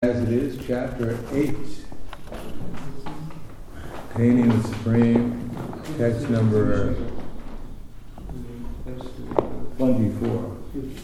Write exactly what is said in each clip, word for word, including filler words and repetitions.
As it is, chapter eight, Attaining the Supreme, text number twenty-four.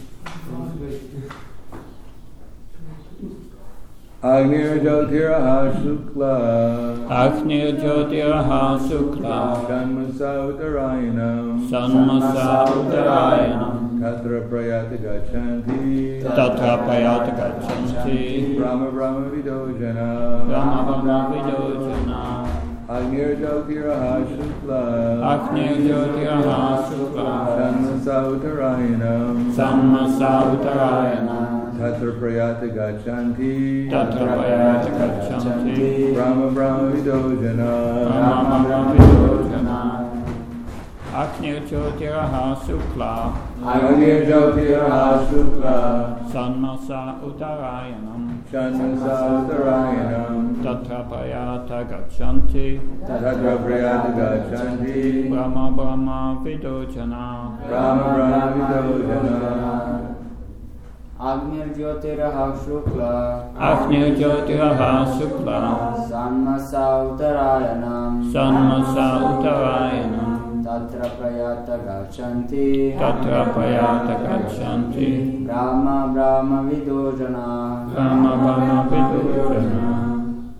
Agnir Jyotiraha Shukla Agnir Jyotiraha Shukla Shanmasa Uttarayanam Shanmasa Uttarayanam Tatra Prayata Gachanti Tatra Prayata Gachanti Brahma Brahma Vidojana Brahma Brahma Vidojana Agnir Jyotiraha Shukla Agnir Jyotiraha Shukla Shanmasa Uttarayanam Shanmasa Uttarayanam Tatra Prayata Gachanti Tatra Prayata Gachanti Brahma Brahma Vidojana Brahma Brahma Vidojana Agnir Jyotiraha Shukla Agnir Jyotiraha Shukla Shanmasa Uttarayanam Shanmasa Uttarayanam Tatra Prayata Gachanti Tatra Prayata Gachanti Brahma Brahma Vidojana Brahma Brahma Vidojana Agnir Jyotiraha Shukla Agnir Jyotiraha Shukla Shanmasa Uttarayanam Shanmasa Uttarayanam Tatra Prayata Gachanti Tatra Prayata Gachanti Brahma Brahma Vidojana Brahma Brahma Vidojana.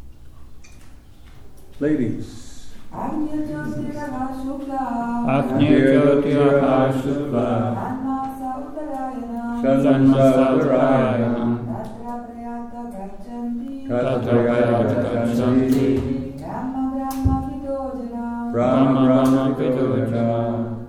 Ladies. Agnir Jyotiraha Shukla Agnir Jyotiraha Shukla Shanmasa Uttarayanam Shanmasa Uttarayanam Tatra Prayata Gachanti Tatra Prayata Gachanti Brahma Brahma Vidojana Brahma Brahma Vidojana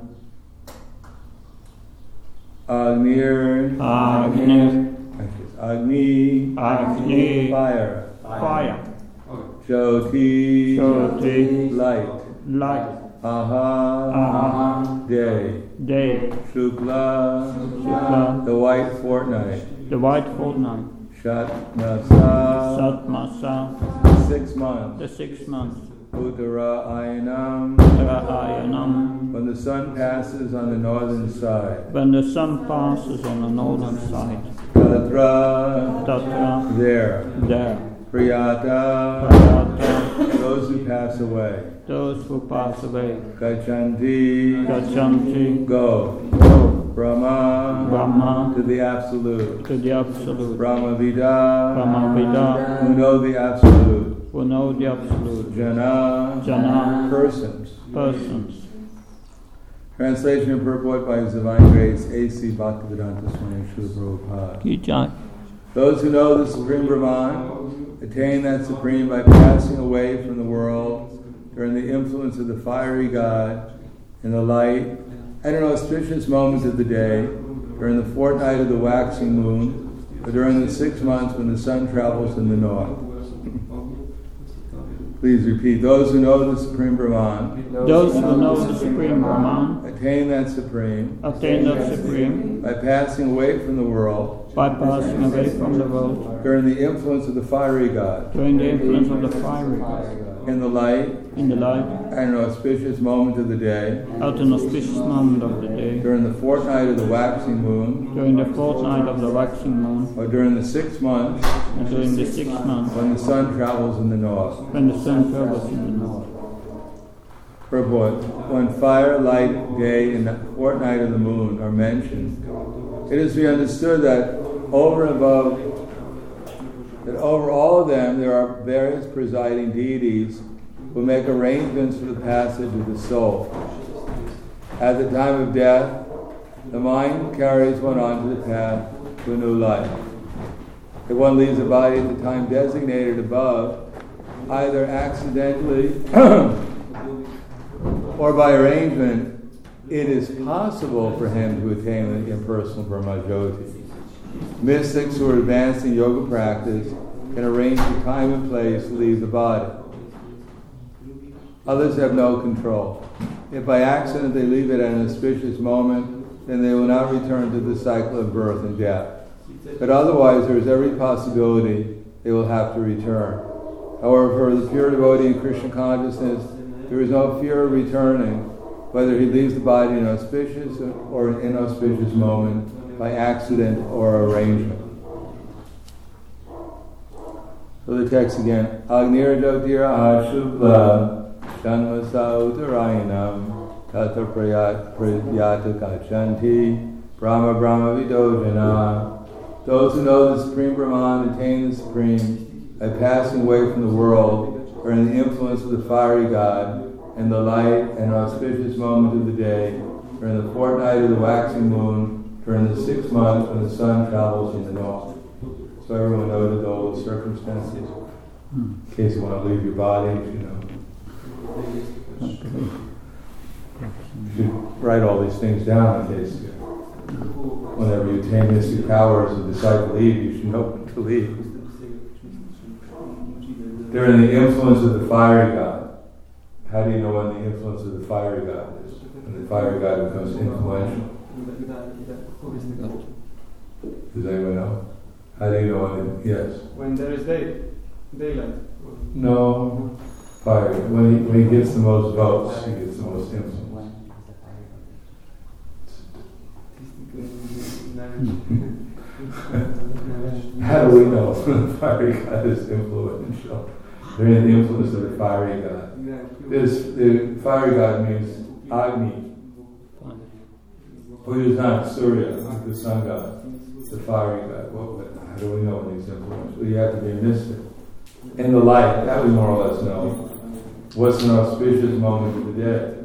Agnir Agnir Agni Agni Fire Fire Jyoti Jyoti Light Light Aha Aha Day Day Shukla Shukla The White Fortnight The White Fortnight Shatmasa Satmasa Six months The six months Uttarayanam Uttarayanam When the sun passes on the northern side When the sun passes on the northern side Tatra Tatra There There Priyata Prayata Those who pass away Those who pass away Gachanti Gachanti Go Go Brahma Brahma to the Absolute to the Absolute Brahma Vida Brahma Vida who know the Absolute who know the Absolute Jana Jana Persons. Persons. Translation and purport by His Divine Grace A C Bhaktivedanta Swami Srila Prabhupada. Ki Jai. Those who know the Supreme Brahman attain that Supreme by passing away from the world during the influence of the fiery God in the light and in auspicious moments of the day, during the fortnight of the waxing moon, or during the six months when the sun travels in the north. Please repeat. Those who know the Supreme Brahman, Those who know the Supreme Brahman attain that Supreme attain that Supreme by passing away from the world by passing away from the world during the influence of the fiery God during the influence of the fiery God in the light in the light and an auspicious moment of the day, at an auspicious moment of the day during the fortnight of the waxing moon, during the fortnight of the waxing moon or during the six months and during the six months when the sun travels in the north. when the sun travels in the north. Purport. When fire, light, day, and the fortnight of the moon are mentioned, it is to be understood that over and above, that over all of them there are various presiding deities who make arrangements for the passage of the soul. At the time of death, the mind carries one onto the path to a new life. If one leaves the body at the time designated above, either accidentally or by arrangement, it is possible for him to attain the impersonal Brahma Jyoti. Mystics who are advancing yoga practice can arrange the time and place to leave the body. Others have no control. If by accident they leave it at an auspicious moment, then they will not return to the cycle of birth and death. But otherwise, there is every possibility they will have to return. However, for the pure devotee in Krishna consciousness, there is no fear of returning, whether he leaves the body in an auspicious or an inauspicious moment, by accident or arrangement. So the text again. Agnir Jyotiraha Shukla Janmasa Uttarayanam Tata Prayat Pradyata Gachanti Brahma Brahma Vidojana. Those who know the Supreme Brahman attain the Supreme by passing away from the world or in the influence of the fiery God and the light and auspicious moment of the day, or in the fortnight of the waxing moon, during the six months when the sun travels in the north. So everyone noted all the circumstances. In case you want to leave your body, you know. You should write all these things down in case whenever you attain mystic powers and decide to leave, you should know when to leave. They're in the influence of the fiery God. How do you know when the influence of the fiery God is? When the fiery God becomes influential? Does anyone know? How do you know when it, yes? When there is day, daylight. No. Fire. When he, when he gets the most votes, he gets the most influence. How do we know when the fiery God is influential? They're in the influence of the fiery God. This, the fiery God means Agni, which is not Surya, like the sun god, the fiery God. Well, how do we know when he's influential? Well, you have to be a mystic. In the light, that we more or less know. What's an auspicious moment of the day?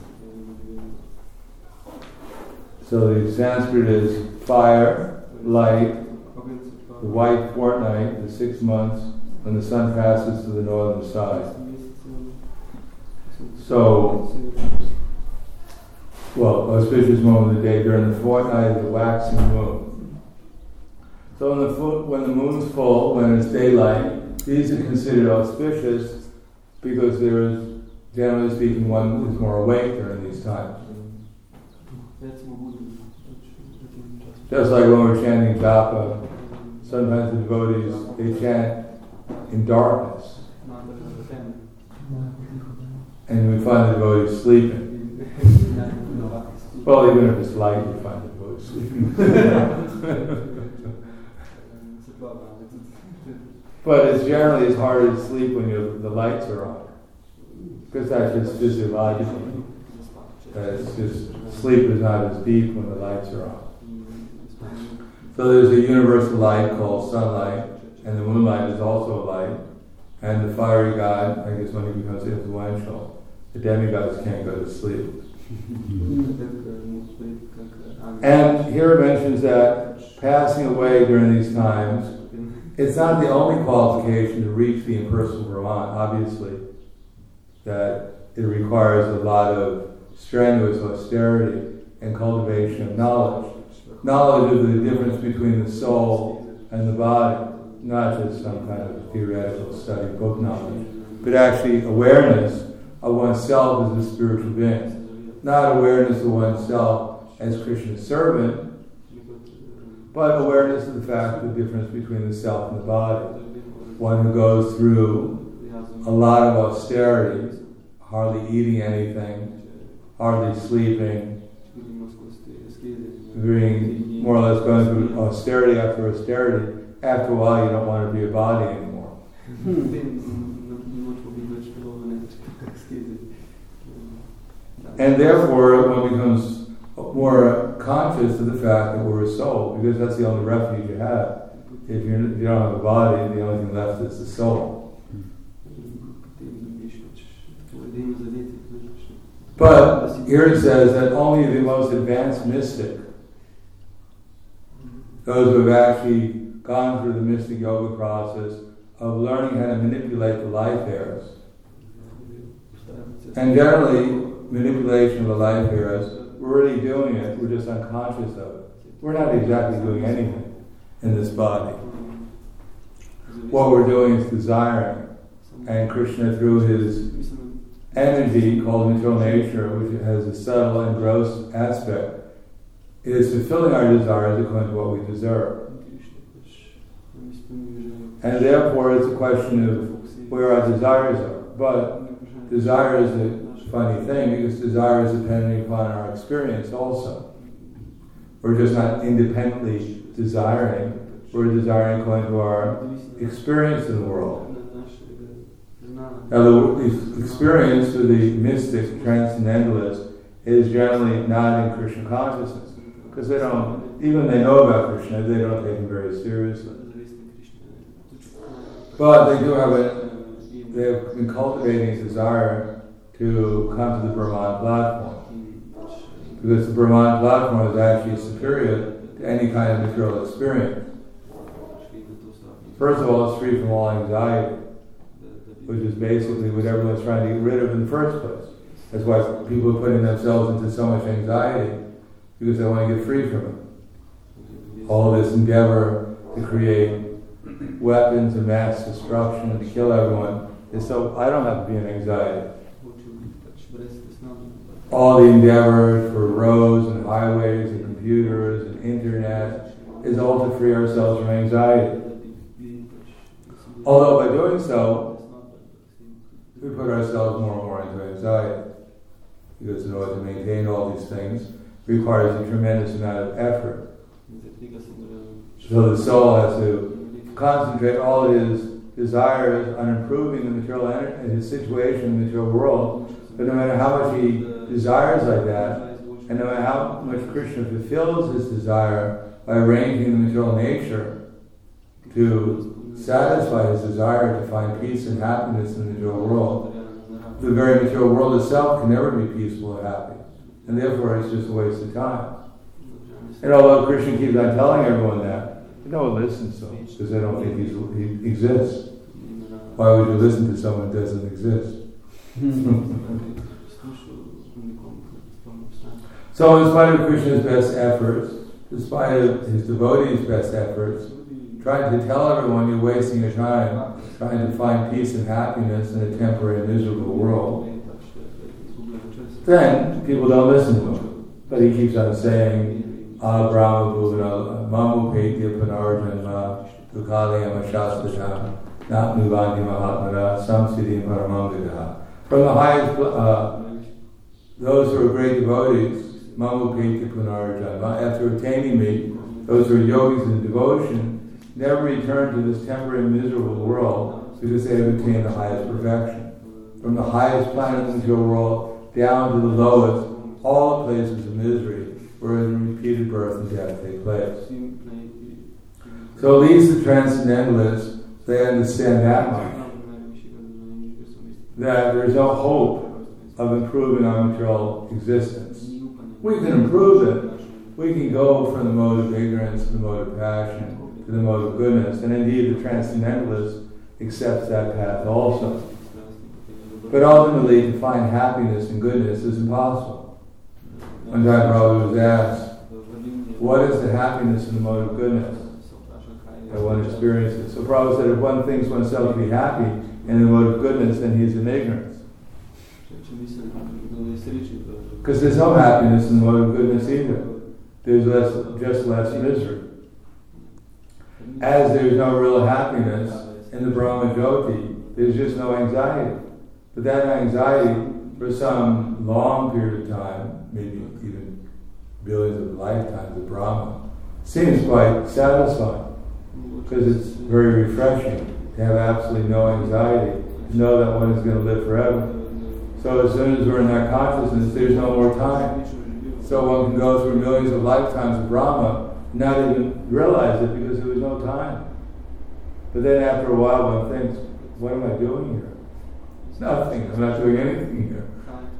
So the Sanskrit is fire, light, the white fortnight, the six months, when the sun passes to the northern side. So, well, auspicious moment of the day during the fortnight of the waxing moon. So when the, full, when the moon's full, when it's daylight, these are considered auspicious because there is, generally speaking, one who's more awake during these times. Just like when we're chanting japa, sometimes the devotees, they chant in darkness. And we find the devotees sleeping. Well, even if it's light, we find the devotees sleeping. But it's generally it's harder to sleep when you, the lights are on. Because that's just physiological. That it's just, sleep is not as deep when the lights are on. So there's a universal light called sunlight, and the moonlight is also a light. And the fiery God, I guess when he becomes influential, the demigods can't go to sleep. And here it mentions that passing away during these times, it's not the only qualification to reach the impersonal Brahman, obviously, that it requires a lot of strenuous austerity and cultivation of knowledge. Knowledge of the difference between the soul and the body, not just some kind of theoretical study, book knowledge, but actually awareness of oneself as a spiritual being. Not awareness of oneself as Krishna's servant, but awareness of the fact of the difference between the self and the body. One who goes through a lot of austerity, hardly eating anything, hardly sleeping, being more or less going through austerity after austerity. After a while, you don't want to be a body anymore. And therefore, one becomes more conscious of the fact that we're a soul, because that's the only refuge you have. If, you're, if you don't have a body, the only thing left is the soul. But here it says that only the most advanced mystic, those who have actually gone through the mystic yoga process of learning how to manipulate the life airs, and generally manipulation of the life airs, we're already doing it, we're just unconscious of it. We're not exactly doing anything in this body. What we're doing is desiring, and Krishna, through his energy called material nature, which has a subtle and gross aspect, is fulfilling our desires according to what we deserve. And therefore it's a question of where our desires are. But desire is a funny thing, because desire is depending upon our experience also. We're just not independently desiring, we're desiring to go into our experience in the world. Now, the experience of the mystic transcendentalist is generally not in Krishna consciousness, because they don't, even they know about Krishna, they don't take him very seriously. But they do have a, they have been cultivating a desire to come to the Brahman platform, because the Brahman platform is actually superior to any kind of material experience. First of all, it's free from all anxiety, which is basically what everyone's trying to get rid of in the first place. That's why people are putting themselves into so much anxiety, because they want to get free from it. All this endeavor to create weapons of mass destruction and to kill everyone is so I don't have to be in anxiety. All the endeavor for roads and highways and computers and internet is all to free ourselves from anxiety. Although by doing so, we put ourselves more and more into anxiety, because in order to maintain all these things requires a tremendous amount of effort. So the soul has to concentrate all his desires on improving the material energy, his situation in the material world. But no matter how much he desires like that, and no matter how much Krishna fulfills his desire by arranging the material nature to satisfy his desire to find peace and happiness in the material world, the very material world itself can never be peaceful or happy. And therefore it's just a waste of time. And although Krishna keeps on telling everyone that, no one listens to him, because they don't think he's, he exists. Why would you listen to someone who doesn't exist? So in spite of Krishna's best efforts, in spite of his devotees' best efforts, trying to tell everyone you're wasting your time, trying to find peace and happiness in a temporary miserable world, then people don't listen to him. But he keeps on saying, Ah Brahma Bhuvana, Mamu Petya Panarjanma, Dukaliyama Shastatam, Nat Nuvandi Mahatmana, Samsiddhi Paramangadaha. From the highest, uh, those who are great devotees, Mamu Petya Panarjanma, after attaining me, those who are yogis in devotion, never return to this temporary miserable world because they have attained the highest perfection. From the highest planet in the material world down to the lowest, all places of misery where repeated birth and death take place. So these the transcendentalists, they understand that much, that there is no hope of improving our material existence. We can improve it. We can go from the mode of ignorance to the mode of passion, to the mode of goodness, and indeed the transcendentalist accepts that path also. But ultimately, to find happiness and goodness is impossible. One time Prabhupada was asked, what is the happiness in the mode of goodness that one experiences? So Prabhupada said, if one thinks oneself to be happy in the mode of goodness, then he's in ignorance. Because there's no happiness in the mode of goodness either. There's less, just less misery. As there's no real happiness in the Brahma Jyoti, there's just no anxiety. But that anxiety, for some long period of time, maybe even billions of lifetimes of Brahma, seems quite satisfying, because it's very refreshing to have absolutely no anxiety, to know that one is going to live forever. So as soon as we're in that consciousness, there's no more time. So one can go through millions of lifetimes of Brahma and not even realize it because there was no time. But then after a while one thinks, what am I doing here? Nothing. I'm not doing anything here.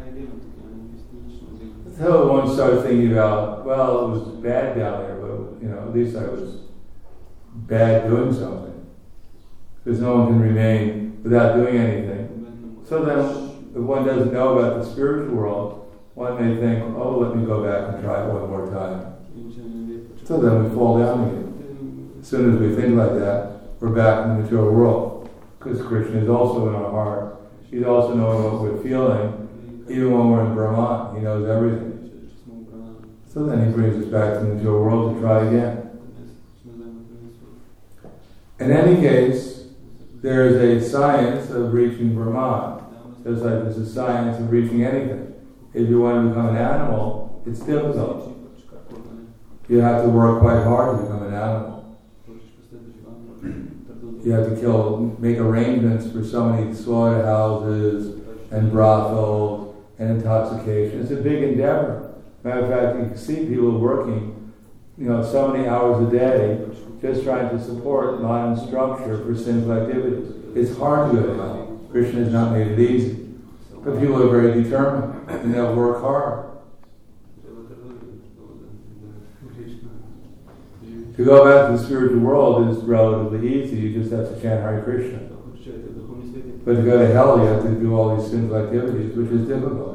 Until one starts thinking about, well, it was bad down there, but you know, at least I was bad doing something. Because no one can remain without doing anything. So then, if one doesn't know about the spiritual world, one may think, oh, let me go back and try it one more time. So then we fall down again. As soon as we think like that, we're back in the material world. Because Krishna is also in our heart. He's also knowing what we're feeling, even when we're in Brahman. He knows everything. So then he brings us back to the material world to try again. In any case, there is a science of reaching Brahman. Just like there's a science of reaching anything. If you want to become an animal, it's difficult. You have to work quite hard to become an animal. you have to kill, make arrangements for so many slaughterhouses and brothels and intoxication. It's a big endeavor. Matter of fact, you can see people working, you know, so many hours a day just trying to support modern structure for sinful activities. It's hard to go to hell. Krishna has not made it easy. But people are very determined and they'll work hard. To go back to the spiritual world is relatively easy. You just have to chant Hare Krishna. But to go to hell, you have to do all these sinful activities, which is difficult.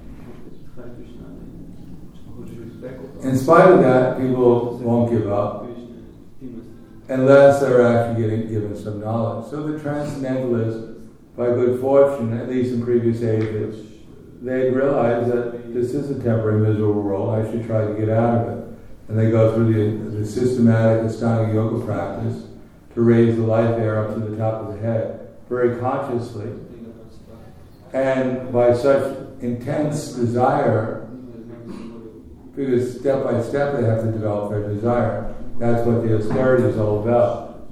In spite of that, people won't give up unless they're actually getting given some knowledge. So the transcendentalists, by good fortune, at least in previous ages, they realize that this is a temporary, miserable world. I should try to get out of it. And they go through the, the systematic Ashtanga yoga practice to raise the life air up to the top of the head, very consciously. And by such intense desire, because step by step they have to develop their desire. That's what the austerity is all about.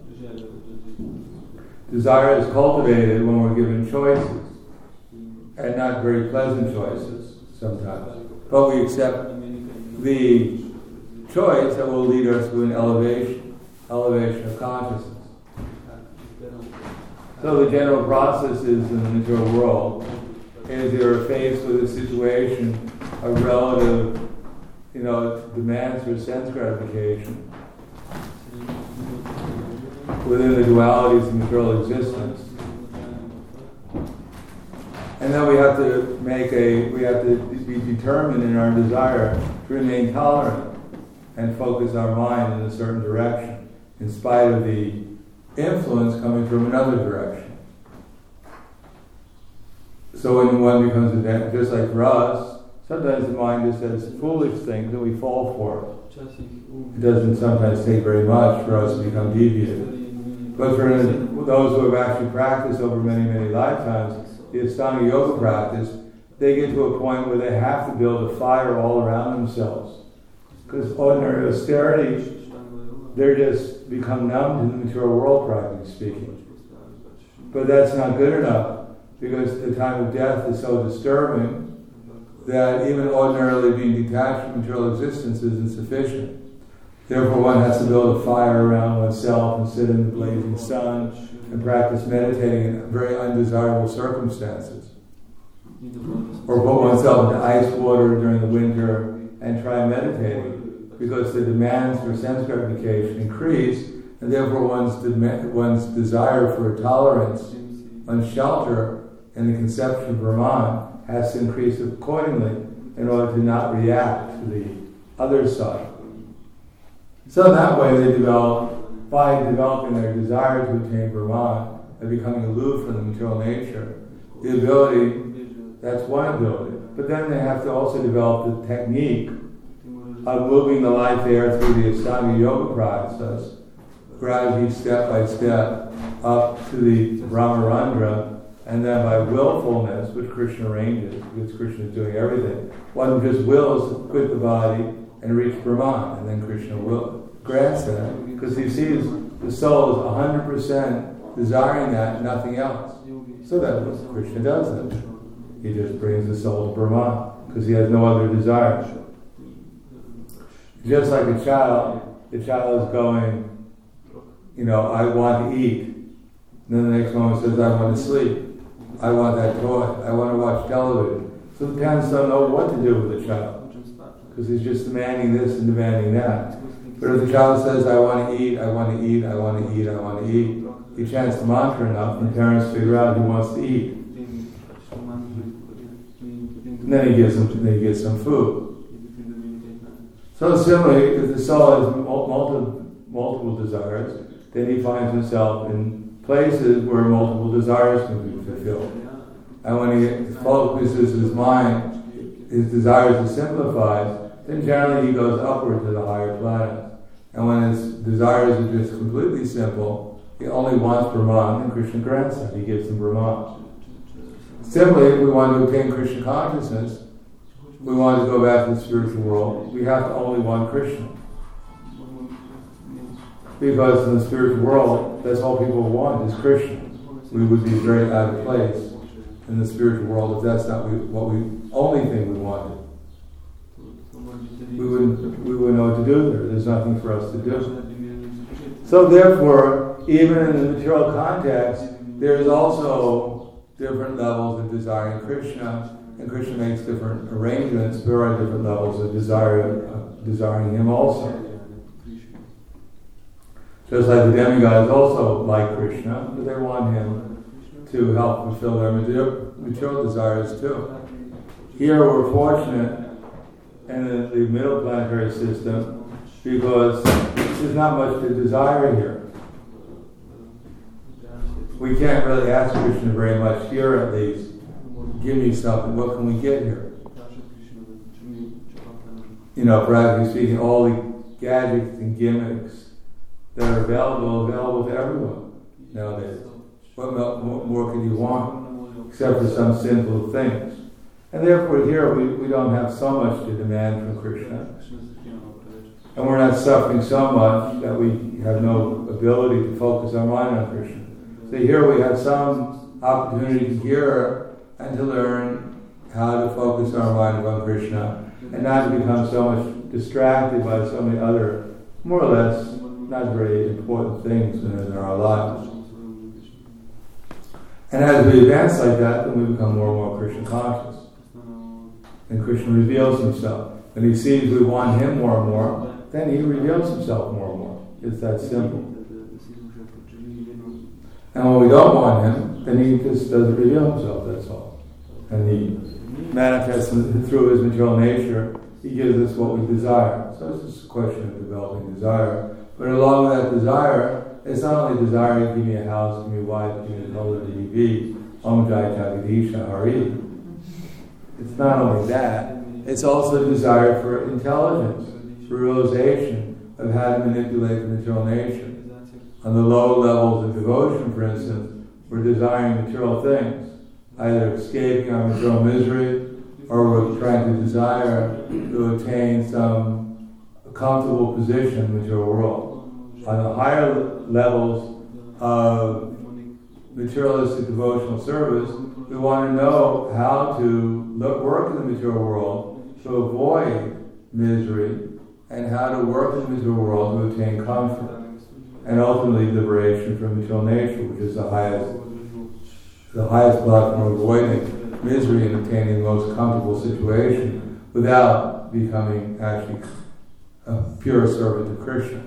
Desire is cultivated when we're given choices, and not very pleasant choices sometimes. But we accept the choice that will lead us to an elevation, elevation of consciousness. So the general process is in the material world is you're faced with a situation of relative, you know, demands for sense gratification within the dualities of material existence. And then we have to make a, we have to be determined in our desire to remain tolerant and focus our mind in a certain direction, in spite of the influence coming from another direction. So when one becomes advanced, just like for us, sometimes the mind just says foolish things and we fall for it. It doesn't sometimes take very much for us to become deviated. But for those who have actually practiced over many, many lifetimes, the Ashtanga yoga practice, they get to a point where they have to build a fire all around themselves. Because ordinary austerity, they're just become numb to the material world, practically speaking. But that's not good enough, because the time of death is so disturbing that even ordinarily being detached from material existence isn't sufficient. Therefore, one has to build a fire around oneself and sit in the blazing sun and practice meditating in very undesirable circumstances. Or put oneself into ice water during the winter and try meditating, because the demands for sense gratification increase, and therefore one's, de- one's desire for tolerance, one's shelter, and the conception of Brahman has to increase accordingly in order to not react to the other side. So that way they develop, by developing their desire to attain Brahman and becoming aloof from the material nature, the ability, that's one ability. But then they have to also develop the technique of moving the life air through the Ashtanga yoga process, gradually step by step up to the Brahmarandra, and then by willfulness, which Krishna arranges, because Krishna is doing everything, one just wills to quit the body and reach Brahman, and then Krishna will grants that, because he sees the soul is one hundred percent desiring that, nothing else. So that's what Krishna does then. He just brings the soul to Brahman, because he has no other desire. Just like a child, the child is going, you know, I want to eat. And then the next moment says, I want to sleep. I want that toy. I want to watch television. So the parents don't know what to do with the child, because he's just demanding this and demanding that. But if the child says, I want to eat, I want to eat, I want to eat, I want to eat, he chants the mantra enough, and the parents figure out he wants to eat. And then he gives him, then he gets some food. So similarly, if the soul has multiple, multiple desires, then he finds himself in places where multiple desires can be fulfilled. And when he focuses his mind, his desires are simplified, then generally he goes upward to the higher planets. And when his desires are just completely simple, he only wants Brahman, and Krishna grants that. He gives him Brahman. Similarly, if we want to attain Krishna consciousness, we want to go back to the spiritual world, we have to only want Krishna. Because in the spiritual world, that's all people want is Krishna. We would be very out of place in the spiritual world if that's not we, what we only thing we wanted. We wouldn't we wouldn't know what to do there. There's nothing for us to do. So therefore, even in the material context, there is also different levels of desiring Krishna, and Krishna makes different arrangements. There are different levels of desire, uh, desiring Him also. Just like the demigods also like Krishna, but they want Him to help fulfill their material, material desires too. Here we're fortunate in the, the middle planetary system because there's not much to desire here. We can't really ask Krishna very much here, at least. Give me something. What can we get here? You know, practically speaking, all the gadgets and gimmicks that are available, available to everyone nowadays. What more, more can you want, except for some sinful things? And therefore here we, we don't have so much to demand from Krishna. And we're not suffering so much that we have no ability to focus our mind on Krishna. So here we have some opportunity to hear and to learn how to focus our mind on Krishna and not to become so much distracted by so many other, more or less, not very important things in our lives. And as we advance like that, then we become more and more Krishna conscious. And Krishna reveals Himself. When He sees we want Him more and more, then He reveals Himself more and more. It's that simple. And when we don't want Him, then He just doesn't reveal Himself, that's all. And He manifests through His material nature. He gives us what we desire. So it's just a question of developing desire. But along with that desire, it's not only desire, give me a house, give me a wife, give me a color T V, Om Jai Jagadisha Hari. It's not only that, it's also a desire for intelligence, for realization of how to manipulate the material nature. On the low levels of devotion, for instance, we're desiring material things, either escaping our material misery, or we're trying to desire to attain some comfortable position in the material world. On the higher levels of materialistic devotional service, we want to know how to look, work in the material world to avoid misery, and how to work in the material world to attain comfort, and ultimately liberation from material nature, which is the highest, the highest platform of avoiding misery and obtaining the most comfortable situation without becoming actually a pure servant of Krishna.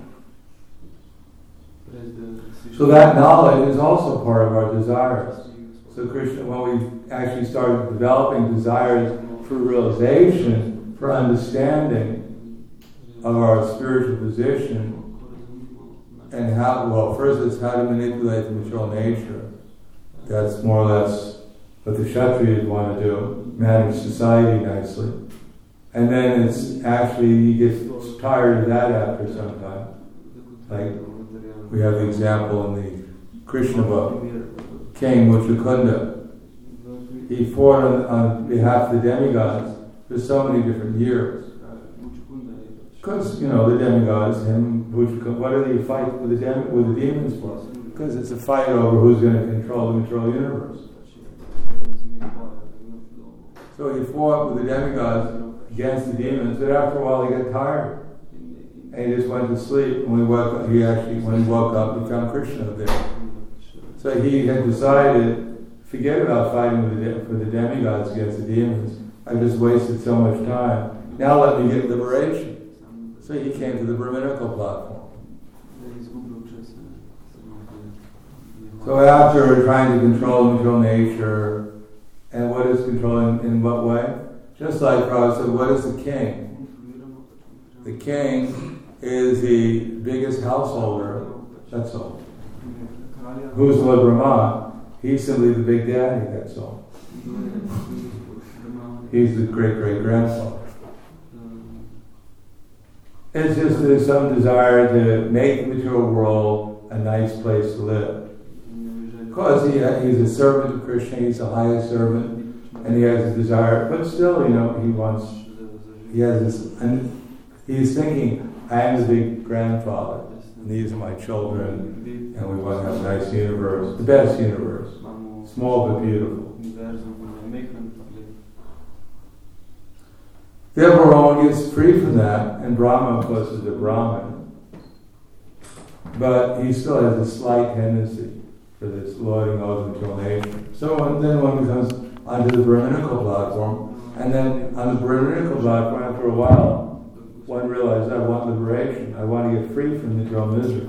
So that knowledge is also part of our desires. So Krishna, when we actually started developing desires for realization, for understanding of our spiritual position, and how, well, first it's how to manipulate the material nature. That's more or less what the Kshatriyas want to do, manage society nicely. And then it's actually, you get tired of that after some time. Like, we have the example in the Krishna book, King Muchukunda. He fought on, on behalf of the demigods for so many different years. Because, you know, the demigods, him, Muchukunda, what do they fight with the, dem- with the demons for? Because it's a fight over who's going to control the material universe. So he fought with the demigods against the demons, but after a while he got tired. And he just went to sleep. When he woke up, he actually, when he woke up, he found Krishna there. So he had decided, forget about fighting with the de- for the demigods against the demons. I just wasted so much time. Now let me get liberation. So he came to the Brahminical platform. So after trying to control material nature, and what is controlling in what way? Just like Prabhupada said, what is the king? The king is the biggest householder, that's all. Who's Lord Brahma? He's simply the big daddy, that's all. He's the great-great-grandfather. It's just there's some desire to make the material world a nice place to live. Because he, he's a servant of Krishna, he's the highest servant, and he has a desire, but still, you know, he wants, he has this, and he's thinking, I am the big grandfather. and these are my children, and we want to have a nice universe, the best universe, small but beautiful. Therefore, one gets free from that, and Brahma, of course, is a Brahmin, but he still has a slight tendency for this lauding of the nation. So one, then one becomes onto the Brahminical platform, and then on the Brahminical platform, after a while, one realized, I want liberation, I want to get free from material misery.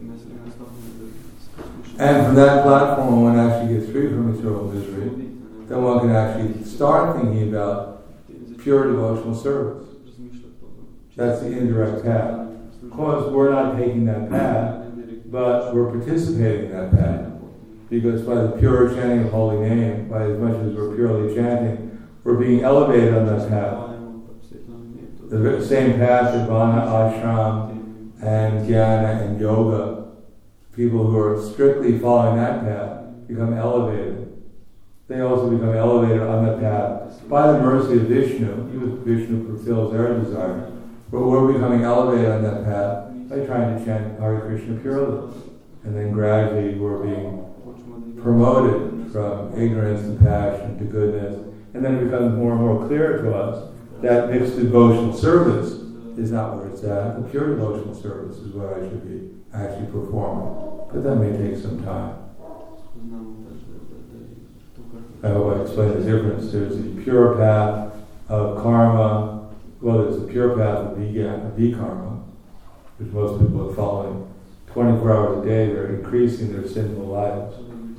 And from that platform, when one actually gets free from material misery, then one can actually start thinking about pure devotional service. That's the indirect path. Of course, we're not taking that path, but we're participating in that path. Because by the pure chanting of holy name, by as much as we're purely chanting, we're being elevated on that path. The same path that Vana, Ashram, and Jnana, and Yoga, people who are strictly following that path, become elevated. They also become elevated on that path by the mercy of Vishnu. Even Vishnu fulfills their desire. But we're becoming elevated on that path by trying to chant Hare Krishna purely. And then gradually we're being promoted from ignorance and passion to goodness. And then it becomes more and more clear to us that mixed devotional service is not where it's at. The pure devotional service is what I should be actually performing. But that may take some time. I hope I explained the difference. There's the pure path of karma. Well, there's the pure path of vikarma, which most people are following. twenty-four hours a day, they're increasing their sinful lives.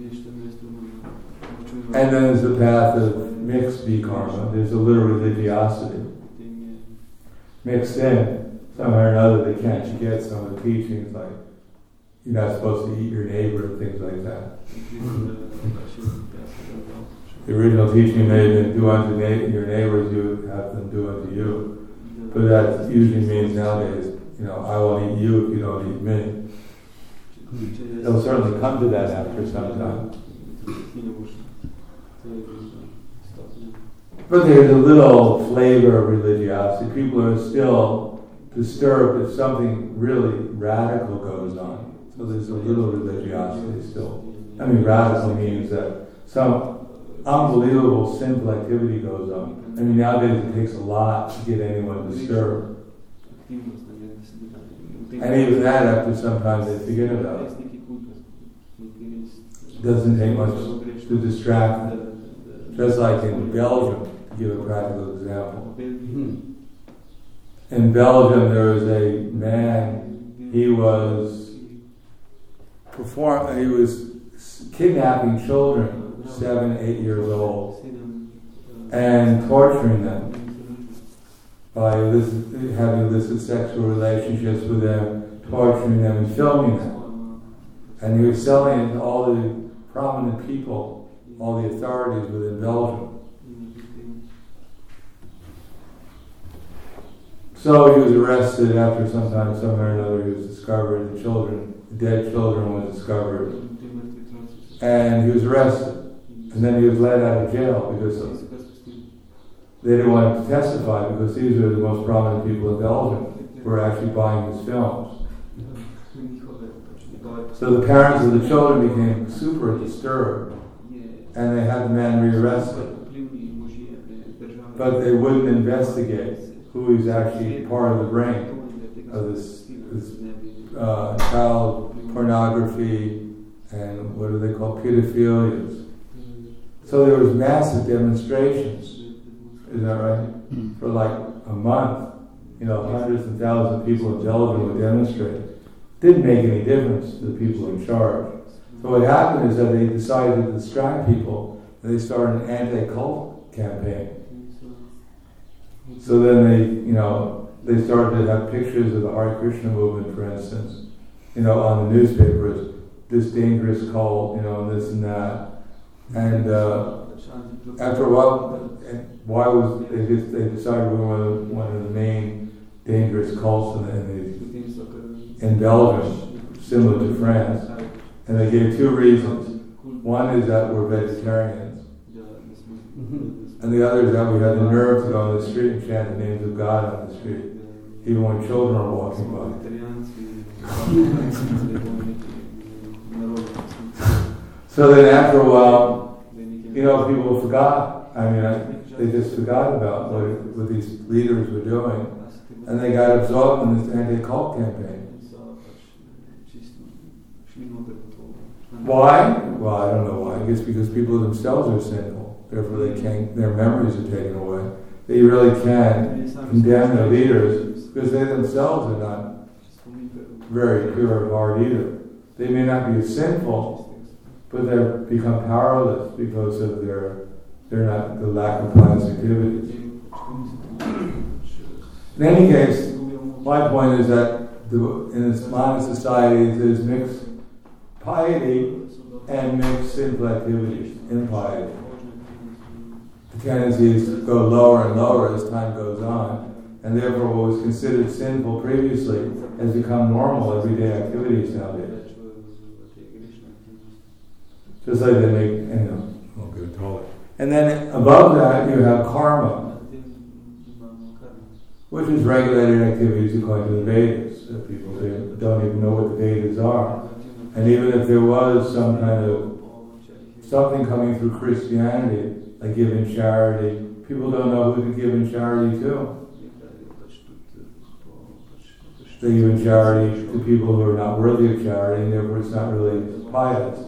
And then there's the path of mixed vikarma. There's a little religiosity. Mixed in, somehow or another, they can't get some of the teachings, like you're not supposed to eat your neighbor and things like that. The original teaching may have been do unto na- your neighbors, you have them do unto you. But that usually means nowadays, you know, I won't eat you if you don't eat me. They'll certainly come to that after some time. But there's a little flavor of religiosity. People are still disturbed if something really radical goes on. So there's a little religiosity still. I mean, radical means that some unbelievable sinful activity goes on. I mean, nowadays it takes a lot to get anyone disturbed. And even that, after some time, they forget about it. It doesn't take much to distract them. Just like in Belgium, to give a practical example. In Belgium, there was a man, he was perform, he was kidnapping children, seven, eight years old, and torturing them by illicit, having illicit sexual relationships with them, torturing them and filming them. And he was selling it to all the prominent people, all the authorities within Belgium. So he was arrested after some time, somewhere or another, he was discovered, the children, the dead children was discovered. And he was arrested. And then he was let out of jail because of, they didn't want him to testify because these are the most prominent people in Belgium who were actually buying his films. So the parents of the children became super disturbed and they had the man rearrested. But they wouldn't investigate who is actually part of the brain of this, this uh, child pornography and what do they call pedophilias. So there was massive demonstrations, is that right? For like a month, you know, hundreds and thousands of people in Belgium would demonstrate. Didn't make any difference to the people in charge. So what happened is that they decided to distract people and they started an anti-cult campaign. So then they, you know, they started to have pictures of the Hare Krishna movement, for instance, you know, on the newspapers, this dangerous cult, you know, and this and that. And uh, after a while, why was they just they decided we were one of, one of the main dangerous cults in, in, the, in Belgium, similar to France, and they gave two reasons. One is that we're vegetarians, and the other is that we had the nerve to go on the street and chant the names of God on the street. even when children are walking by. So then after a while, you know, people forgot. I mean, I, they just forgot about what, what these leaders were doing, and they got absorbed in this anti-cult campaign. Why? Well, I don't know why. I guess because people themselves are sinful. Therefore, they can't. Their memories are taken away. They really can't condemn their leaders because they themselves are not very pure of heart either. They may not be as sinful, but they become powerless because of their they're not the lack of pious activities. In any case, my point is that the, in this modern society, there's mixed piety and mixed sinful activities in piety. The tendency is to go lower and lower as time goes on, and therefore what was considered sinful previously has become normal everyday activities nowadays. Just like they make, you know, won't get taller. And then above that you have karma, which is regulated activities according to the Vedas. So people don't even know what the Vedas are. And even if there was some kind of something coming through Christianity, like giving charity, people don't know who to give in charity to. They give in charity to people who are not worthy of charity, and therefore it's not really pious.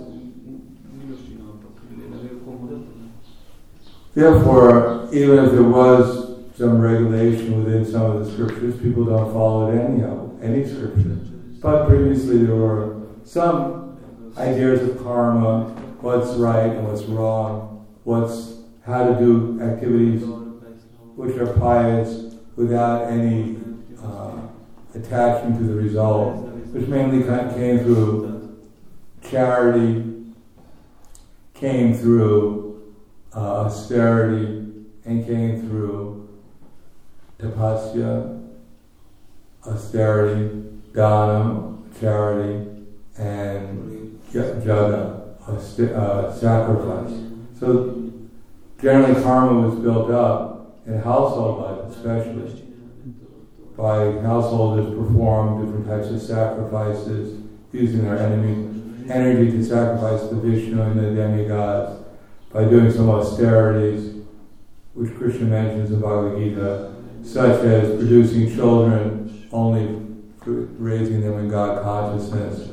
Therefore, even if there was some regulation within some of the scriptures, people don't follow any of any scripture. But previously there were some ideas of karma, what's right and what's wrong, what's how to do activities which are pious without any uh, attachment to the result, which mainly came through charity, came through uh, austerity, and came through tapasya, austerity, dana, charity, and jaga, uh, sacrifice. So generally karma was built up in household life especially. By householders perform different types of sacrifices, using their enemy, energy to sacrifice to Vishnu and the demigods, by doing some austerities, which Krishna mentions in Bhagavad Gita, such as producing children, only raising them in God consciousness,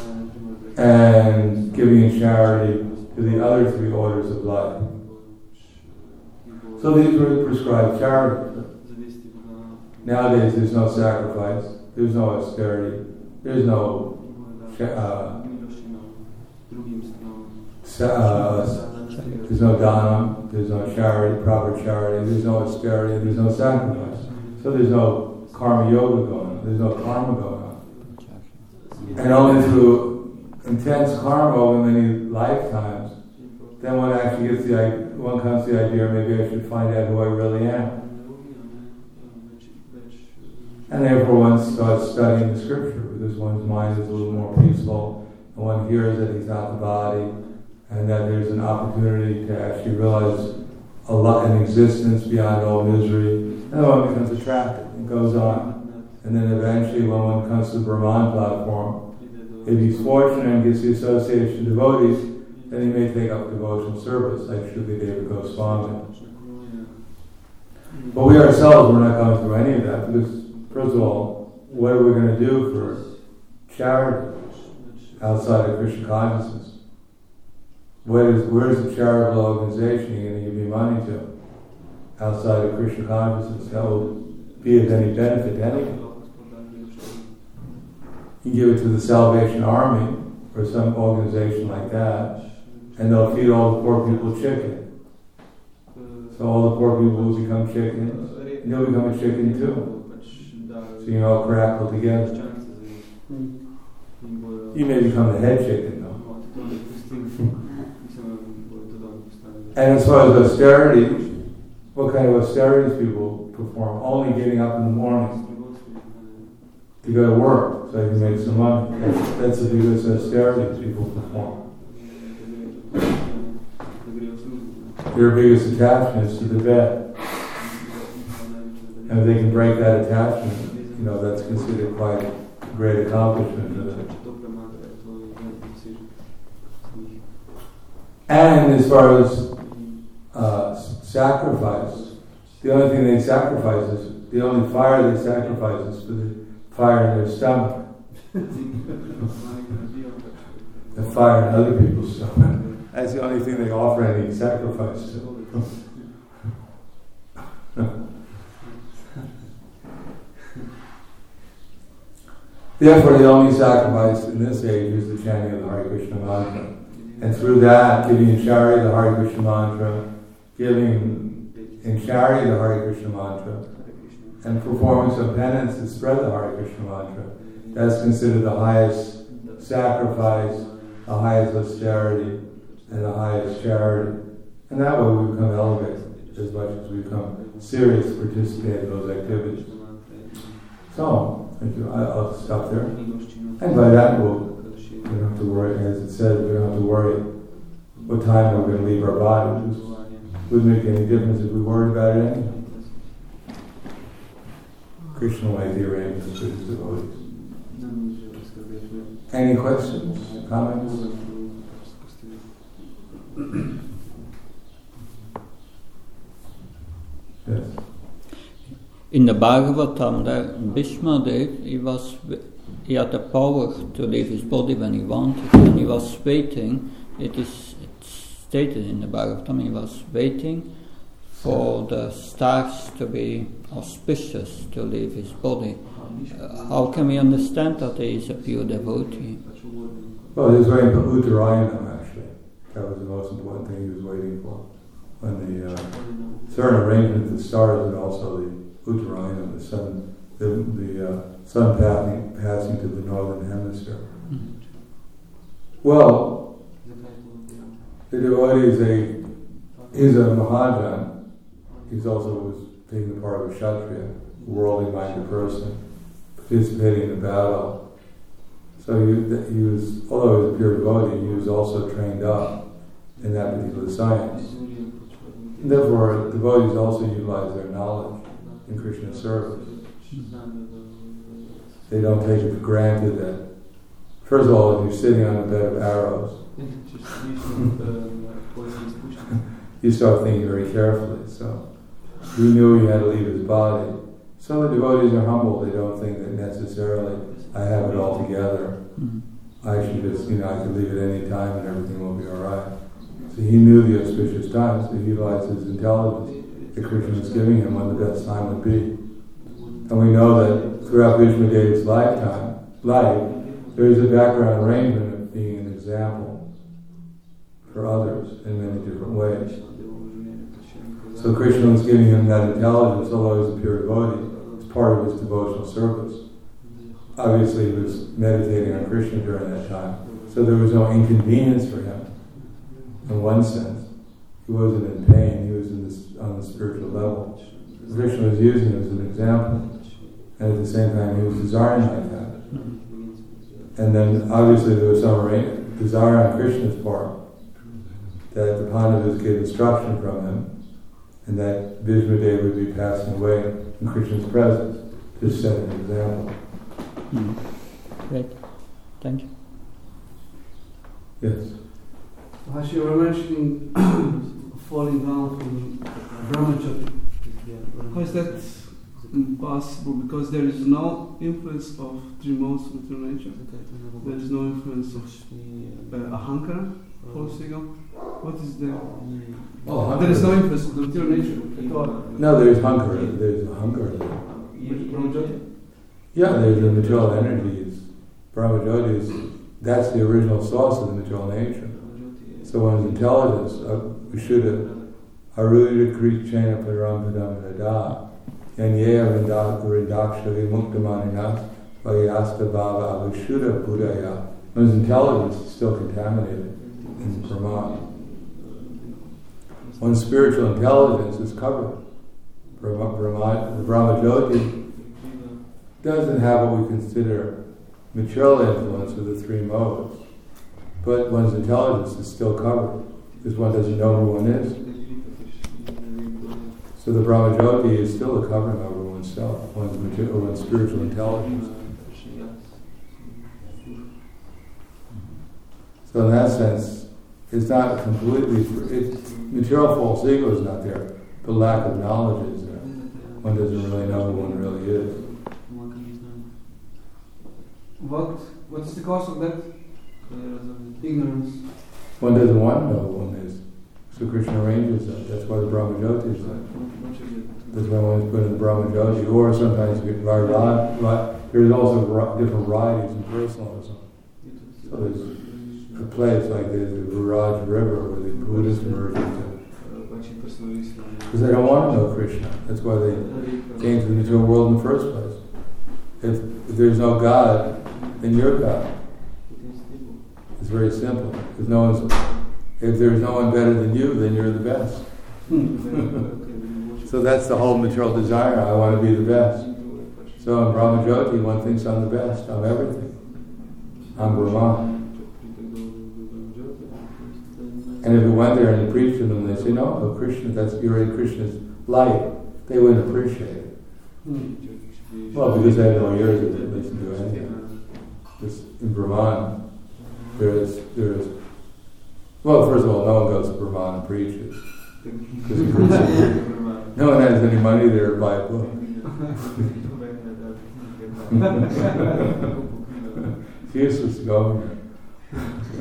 and giving in charity to the other three orders of life. So these were prescribed charities. Nowadays there's no sacrifice, there's no austerity, there's no uh, uh, there's no dana, there's no charity, proper charity, there's no austerity, there's no sacrifice. So there's no karma yoga going on, there's no karma going on. And only through intense karma over many lifetimes, then one actually gets the idea, one comes to the idea, maybe I should find out who I really am. And therefore one starts studying the scripture, because one's mind is a little more peaceful, and one hears that he's not the body, and that there's an opportunity to actually realize a lot in existence beyond all misery, and then one becomes attracted and goes on. And then eventually when one comes to the Brahman platform, if he's fortunate and gets the association of devotees, then he may take up devotional service, like Shukadeva Goswami. But we ourselves, we're not going through any of that, because first of all, what are we going to do for charity outside of Krishna consciousness? Where is, where's the charitable organization you're going to give your money to outside of Krishna consciousness that will be of any benefit to anyone? You give it to the Salvation Army or some organization like that, and they'll feed all the poor people chicken. So all the poor people will become chickens, and you'll become a chicken too. So you all crackle together. You may become the head chicken though. And as far as austerity, what kind of austerities people perform? Only getting up in the morning to go to work so they can make some money. That's, that's the biggest austerity people perform. Their biggest attachment is to the bed. And if they can break that attachment, you know, that's considered quite a great accomplishment. And as far as uh, sacrifice, the only thing they sacrifice is, the only fire they sacrifice is for the fire in their stomach. The fire in other people's stomach. That's the only thing they offer any sacrifice to. Therefore, the only sacrifice in this age is the chanting of the Hare Krishna mantra. And through that, giving in charity the Hare Krishna mantra, giving in charity the Hare Krishna mantra, and performing some penance to spread the Hare Krishna mantra, that's considered the highest sacrifice, the highest austerity, and the highest charity. And that way we become elevated as much as we become serious to participate in those activities. So, I'll stop there. And by that, we'll, we don't have to worry, as it says, we don't have to worry what time we're going to leave our bodies. It wouldn't make any difference if we worried about it anyway. Krishna will make the arrangements for his devotees. Any questions, comments? Yes. In the Bhagavatam, there, Bhishma Dev, he was, he had the power to leave his body when he wanted, and he was waiting. It is it's stated in the Bhagavatam, he was waiting for the stars to be auspicious to leave his body. Uh, how can we understand that he is a pure devotee? Well, he was waiting for Uttarayanam, actually. That was the most important thing he was waiting for. When the uh, certain arrangement of the stars and also the Uttarayanam, the sun, the, the uh, sun passing, passing to the northern hemisphere. Mm-hmm. Well, the devotee is a, is a Mahajan. He's also was taking the part of a Kshatriya, worldly minded person, participating in the battle. So he, he was, although he was a pure devotee, he was also trained up in that particular science. And therefore, devotees also utilize their knowledge in Krishna's service. They don't take it for granted that, first of all, if you're sitting on a bed of arrows, you start thinking very carefully. So he knew he had to leave his body. Some of the devotees are humble. They don't think that necessarily I have it all together. Mm-hmm. I should just, you know, I can leave at any time and everything will be all right. So he knew the auspicious times, so he utilized his intelligence that Krishna was giving him when the best time would be. And we know that throughout Bhishma Dev's lifetime, life, there is a background arrangement of being an example for others in many different ways. So Krishna was giving him that intelligence, although he was a pure devotee, as part of his devotional service. Obviously, he was meditating on Krishna during that time, so there was no inconvenience for him. In one sense, he wasn't in pain; he was in this, on the spiritual level. Krishna was using him as an example, and at the same time, he was desiring like that. And then, obviously, there was some desire on Krishna's part that the Pandavas get instruction from him, and that Bhishma Dev would be passing away in Krishna's presence to set an example. Mm. Great. Thank you. Yes. As you were mentioning falling down from Brahmacharya, how is that impossible? Because there is no influence of three modes of material nature. There is no influence of uh, ahankara, false ego. What is there? Oh, there is no influence of the material nature at all. No, there is hankara. There is a hankara there. Brahmacharya? Yeah, there's the material energies. Brahmajyoti is, that's the original source of the material nature. So one's intelligence, Vishuddha, Arudha Krichena Parampadamada, Yanyaya Rindakshari Muktamaninas, Vayasta Bhava Vishuddha Buddhaya. One's intelligence is still contaminated in Brahman. One's spiritual intelligence is covered. Brahma, Brahma, the Brahmajyoti doesn't have what we consider material influence of the three modes, but one's intelligence is still covered because one doesn't know who one is. So the Brahmajyoti is still a covering over one's oneself, one's, material, one's spiritual intelligence. So in that sense, it's not completely, it, material false ego is not there, but lack of knowledge is there. One doesn't really know who one really is. What What's the cause of that? Ignorance. One doesn't want to know who one is. So Krishna arranges that. That's why the Brahmajyoti is there. That's why one is put in the Brahmajyoti. Or sometimes there's also different varieties in personalism. So there's a place like the, the Viraj River where the Buddhists emerge into. Because they don't want to know Krishna. That's why they came to the material world in the first place. If, if there's no God, then you're God. It's very simple. If no one's, if there's no one better than you, then you're the best. So that's the whole material desire. I want to be the best. So in Brahmajyoti, one thinks I'm the best. I'm everything. I'm Brahman. And if we went there and preached to them, they say, no, no, Krishna, that's you're in Krishna's light. They wouldn't appreciate it. Well, because they have no ears that listen to anything. Just in Brahman, there is, there is, well, first of all, no one goes to Brahman and preaches. No one has any money there to buy a book. It's useless to go there.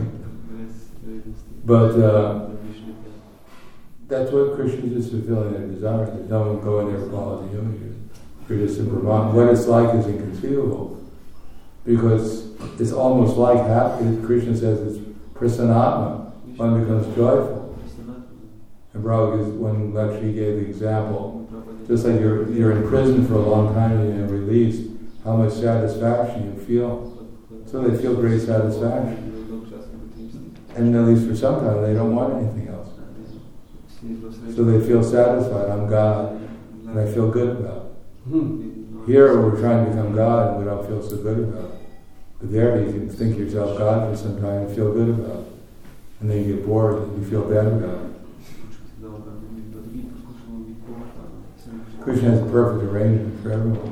But uh, that's what Krishna is just fulfilling their desire. That no one go in there for all the human. You're just in Brahman. What it's like is inconceivable. Because it's almost like happy. Krishna says it's prasanatma. One becomes joyful. And Prabhupada, when Lakshmi gave the example, just like you're you're in prison for a long time and you're released, how much satisfaction you feel. So they feel great satisfaction. And at least for some time, they don't want anything else. So they feel satisfied. I'm God, and I feel good about it. Hmm. Here, we're trying to become God, and we don't feel so good about it. But there, you can think yourself God for some time and feel good about it. And then you get bored, and you feel bad about it. Krishna has a perfect arrangement for everyone.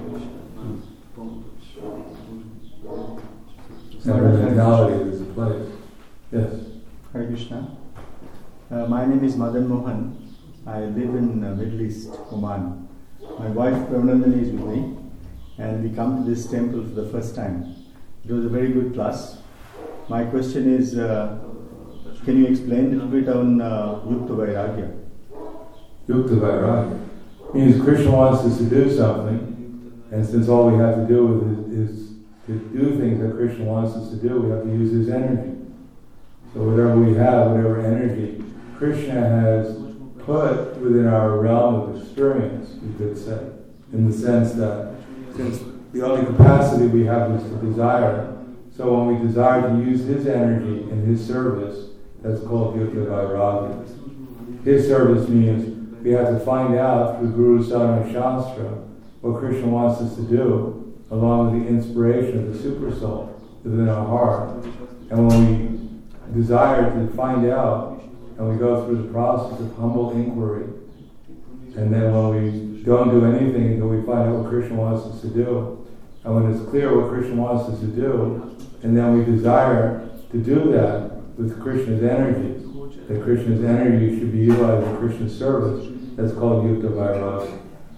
And her mentality is a place. Yes. Hare Krishna. Uh, my name is Madan Mohan. I live in uh, Middle East, Oman. My wife Pravanandani is with me, and we come to this temple for the first time. It was a very good class. My question is, uh, can you explain a little bit on uh, Yukta Vairagya? Yukta Vairagya means Krishna wants us to do something, and since all we have to do is, is to do things that Krishna wants us to do, we have to use His energy. So whatever we have, whatever energy, Krishna has put within our realm of experience, you could say, in the sense that since the only capacity we have is to desire, so when we desire to use His energy in His service, that's called Yukta Vairagya. His service means we have to find out through Guru Sadhana Shastra what Krishna wants us to do, along with the inspiration of the Super Soul within our heart. And when we desire to find out, and we go through the process of humble inquiry, and then when we don't do anything until we find out what Krishna wants us to do, and when it's clear what Krishna wants us to do, and then we desire to do that with Krishna's energy, that Krishna's energy should be utilized in Krishna's service, that's called Yukta Vairagya.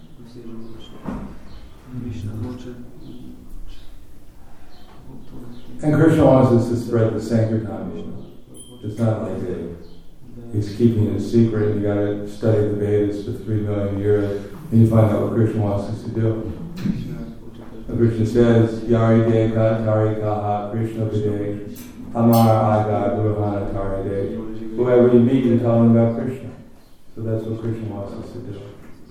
And Krishna wants us to spread the Sankirtan. It's not like a, He's keeping it a secret, and you got to study the Vedas for three million years, and you find out what Krishna wants us to do. And Krishna says, Yari Deka Tari Kaha Krishna Vide Amara Aga Guruhana Tari De. Whoever you meet, you tell them about Krishna. So that's what Krishna wants us to do.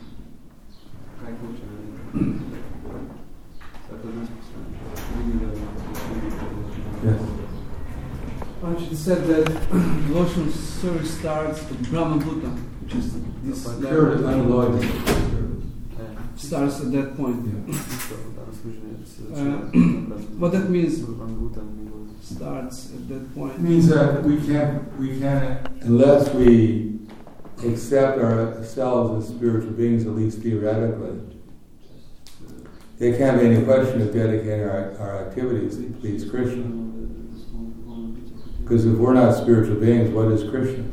Yes. It said that devotional service starts at Brahma Bhuta, which is this Sure, it's unalloyed. starts at that point. Uh, what that means, starts at that point. It means that we can't, we can't, unless we accept ourselves as spiritual beings, at least theoretically, there can't be any question of dedicating our, our activities to please Krishna. Because if we're not spiritual beings, what is Krishna?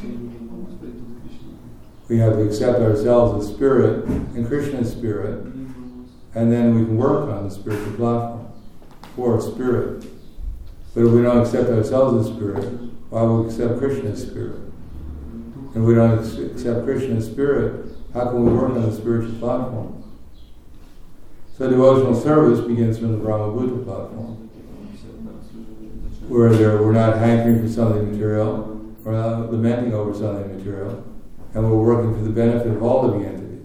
We have to accept ourselves as spirit and Krishna is spirit, and then we can work on the spiritual platform for spirit. But if we don't accept ourselves as spirit, why would we accept Krishna as spirit? And if we don't accept Krishna as spirit, how can we work on the spiritual platform? So devotional service begins from the Brahma Buddha platform, where there, we're not hankering for something material, we're not lamenting over something material, and we're working for the benefit of all living entities.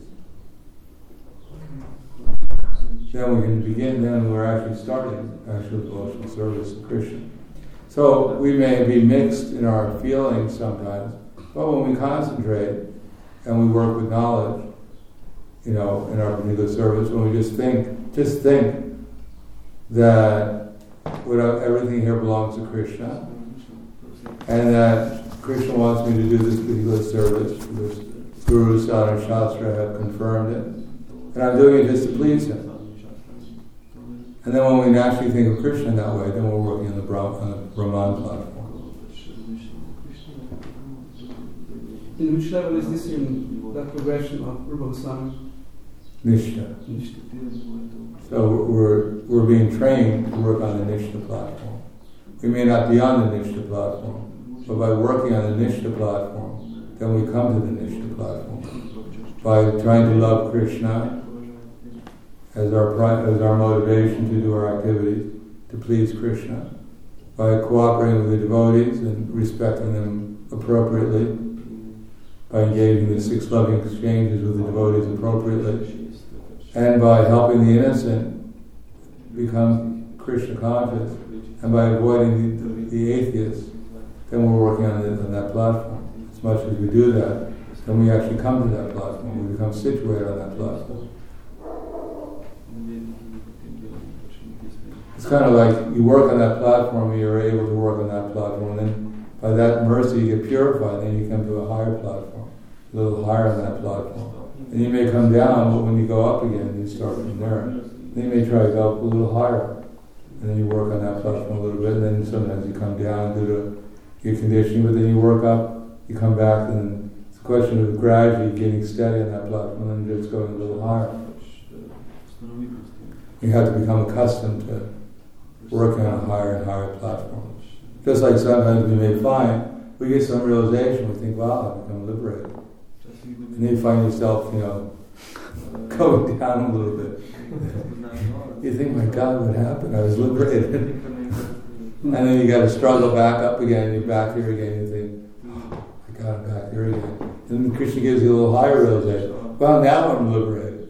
Then we can begin, then we're actually starting actual devotional service to Krishna. So we may be mixed in our feelings sometimes, but when we concentrate and we work with knowledge, you know, in our particular service, when we just think, just think that without everything here belongs to Krishna, and that Krishna wants me to do this particular service, which Guru, Sadhana, Shastra have confirmed it, and I'm doing it just to please him. And then when we naturally think of Krishna in that way, then we're working on the, Brahman, on the Brahman platform. In which level is this in that progression of Rupa Goswami? Nishtha. So we're we're being trained to work on the Nishtha platform. We may not be on the Nishtha platform, but by working on the Nishtha platform, then we come to the Nishtha platform. By trying to love Krishna as our as our motivation to do our activities, to please Krishna, by cooperating with the devotees and respecting them appropriately, by engaging in six loving exchanges with the devotees appropriately, and by helping the innocent become Krishna conscious, and by avoiding the, the atheists, then we're working on, the, on that platform. As much as we do that, then we actually come to that platform. We become situated on that platform. It's kind of like you work on that platform, and you're able to work on that platform, and then by that mercy you get purified, and then you come to a higher platform, a little higher on that platform. And you may come down, but when you go up again, you start from there. Then you may try to go up a little higher, and then you work on that platform a little bit, and then sometimes you come down due to your conditioning, but then you work up, you come back, and then it's a question of gradually getting steady on that platform, and then just going a little higher. You have to become accustomed to working on a higher and higher platform. Just like sometimes we may find, we get some realization, we think, wow, I've become liberated. And then you find yourself, you know, going down a little bit. You think, my God, what happened? I was liberated. And then you got to struggle back up again, you're back here again, you think, oh, my God, I'm back here again. And then Krishna gives you a little higher realization. Well, now I'm liberated.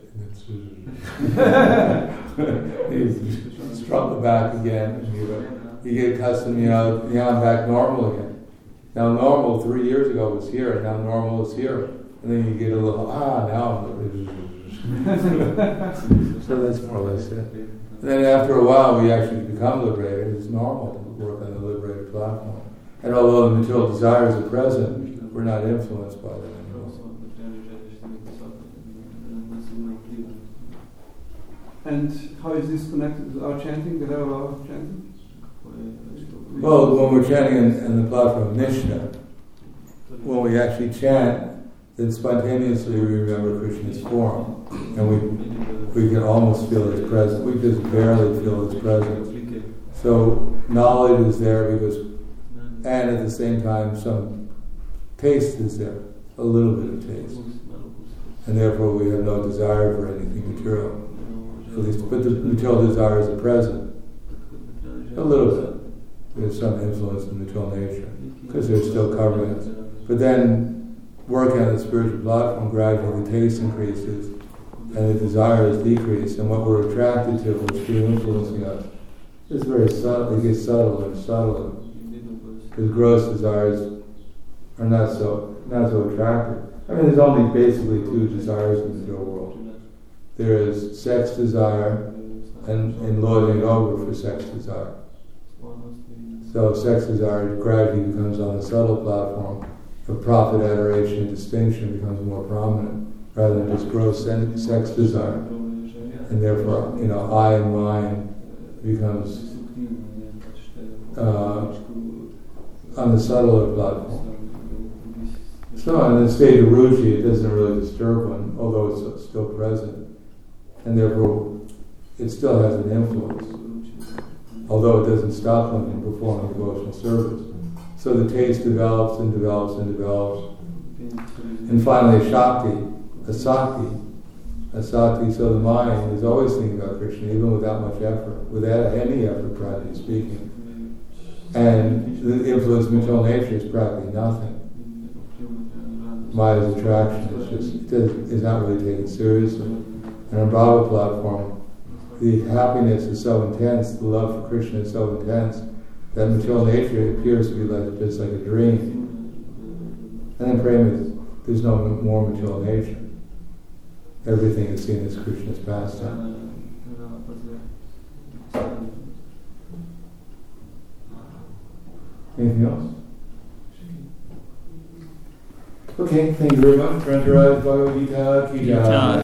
You struggle back again, and you, you get accustomed, you know, now I'm back normal again. Now normal three years ago was here, and now normal is here. And then you get a little, ah, now I'm liberated. So that's more or less it. And then after a while, we actually become liberated. It's normal to work on the liberated platform. And although the material desires are present, we're not influenced by them anymore. And how is this connected with our chanting, the level of chanting? Well, when we're chanting in, in the platform of Nishtha, when we actually chant, then spontaneously we remember Krishna's form, and we we can almost feel his presence. We just barely feel his presence. So knowledge is there because, and at the same time, some taste is there, a little bit of taste, and therefore we have no desire for anything material. At least, but the material desires are present. A little bit. There's some influence in material nature, because they're still covering us. But then, working on the spiritual platform, gradually the taste increases, and the desires decrease, and what we're attracted to, which is influencing us, is very subtle. It gets subtler and subtler. Because gross desires are not so not so attractive. I mean, there's only basically two desires in the material world. There is sex desire and, and lording it over for sex desire. So sex desire gradually becomes on the subtle platform. The profit, adoration, and distinction becomes more prominent rather than just gross sex desire. and therefore, you know, I and mine becomes uh, on the subtler platform. So in the state of ruchi, it doesn't really disturb one, although it's still present, and therefore it still has an influence, although it doesn't stop them from performing devotional service. So the taste develops and develops and develops, and finally Shakti, Asakti, Asakti. So the mind is always thinking about Krishna, even without much effort, without any effort, practically speaking. And the influence of material nature is practically nothing. Maya's attraction is just it does, is not really taken seriously. And on Bhava platform, the happiness is so intense, the love for Krishna is so intense, that material nature appears to be like, just like a dream. And then prema, there's no more material nature. Everything is seen as Krishna's pastime. Anything else? Okay, thank you very much. Rantaraj Bhagavad Gita Ki Jai.